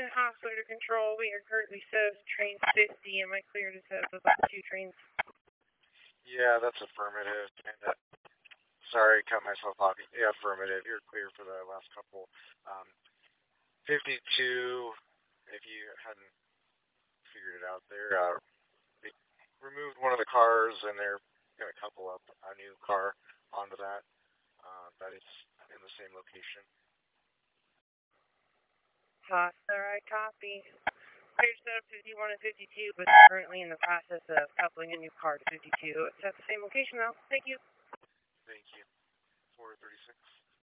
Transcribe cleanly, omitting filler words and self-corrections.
Hostler to control. We are currently set up to train 50. Am I clear to set up about 2 trains? Yeah, that's affirmative. And sorry, cut myself off. Yeah, affirmative. You're clear for the last couple. 52, if you hadn't figured it out there, they removed one of the cars and they're going to couple up a new car onto that. That is in the same location. Hostler, I copy. Clear set up 51 and 52, but currently in the process of coupling a new car to 52. It's at the same location now. Thank you.